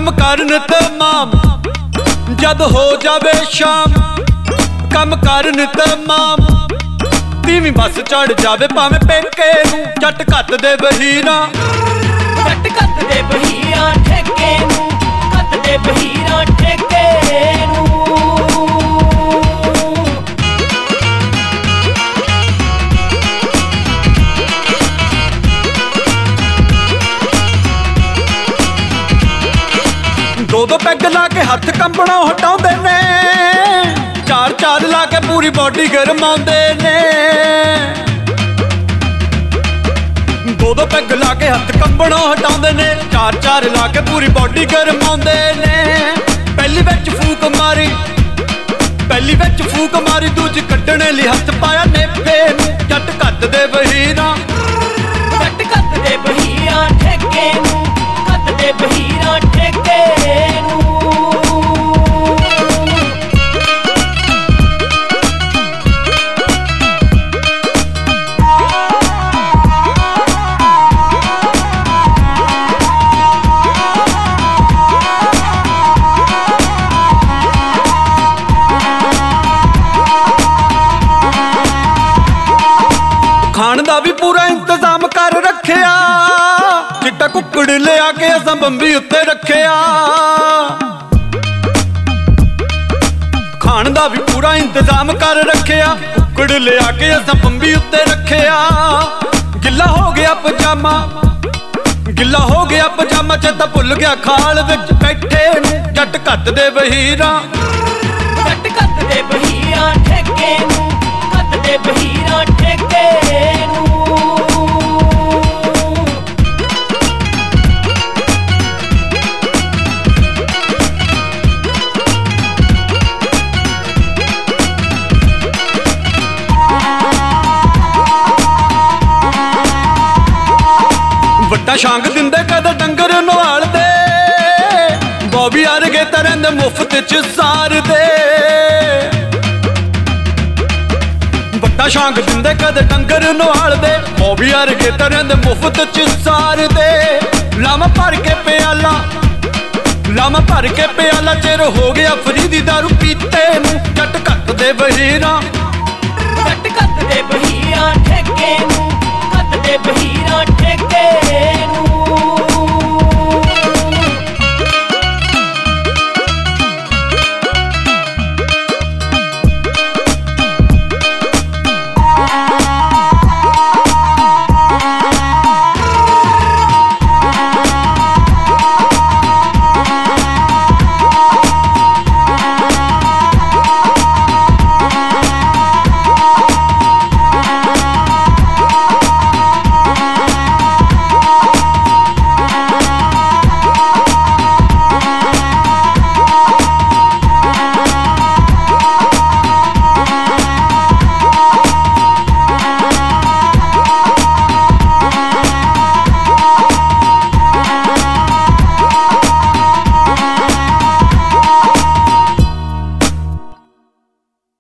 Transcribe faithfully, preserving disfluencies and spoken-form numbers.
कम करन तमाम जद हो जावे शाम, कम करन तमाम तीवी बस चढ़ जावे भावें पेके नूं, जट घत दे बहीरा जट घत दे बहीरा ठेके नूं, घत दे बहीरा ठेके नूं। दो दो पैग ला के हथ कंबणों हटाउंदे ने, चार चार ला के पूरी बॉडी गरमाउंदे ने। दो दो पैग ला के हथ कंबणों हटाउंदे ने, चार चार ला के पूरी बॉडी गरमाउंदे ने। पहली विच फूक मारी पहली विच फूक मारी दूजी कड्ढणे लई हथ पाया नेफे नूं, जट घत दे बहीरा जट घत दे बहीरा ठेके नूं, घत दे बहीरा ठेके नूं। खाण दा भी पूरा इंतजाम कर रखिया, चिट्टा कुक्कड़ लिया के असां बंबी उत्ते रखिया। खाण दा भी पूरा इंतजाम कर रखिया, कुक्कड़ लिया के असां बंबी उत्ते रखिया। गिला हो गया पजामा गिला हो गया पजामा, चेता भुल गया खाल विच बैठे नूं, जट घत दे बहीरा जट घत दे बहीरा ठेके नूं, घत दे बहीरा ठेके नूं। ਵੱਡਾ ਛਾਂਗ ਦਿੰਦੇ ਕਦੇ ਡੰਗਰ ਨਵਾਲ ਦੇ, ਬੋਬੀ ਅਰਗੇ ਤਰਨ ਦੇ ਮੁਫਤ ਚ ਸਾਰ ਦੇ। ਵੱਡਾ ਛਾਂਗ ਦਿੰਦੇ ਕਦੇ ਡੰਗਰ ਨਵਾਲ ਦੇ, ਬੋਬੀ ਅਰਗੇ ਤਰਨ ਦੇ ਮੁਫਤ ਚ ਸਾਰ ਦੇ। ਲਾਵਾਂ ਭਰ ਕੇ ਪਿਆਲਾ ਲਾਵਾਂ ਭਰ ਕੇ ਪਿਆਲਾ, ਚਿਰ ਹੋ ਗਿਆ ਫਰੀਦੀ ਦਾਰੂ ਪੀਤੇ ਨੂੰ, ਜੱਟ ਘੱਤ ਦੇ ਬਹੀਰਾ ਜੱਟ ਘੱਤ ਦੇ ਬਹੀਰਾ ਠੇਕੇ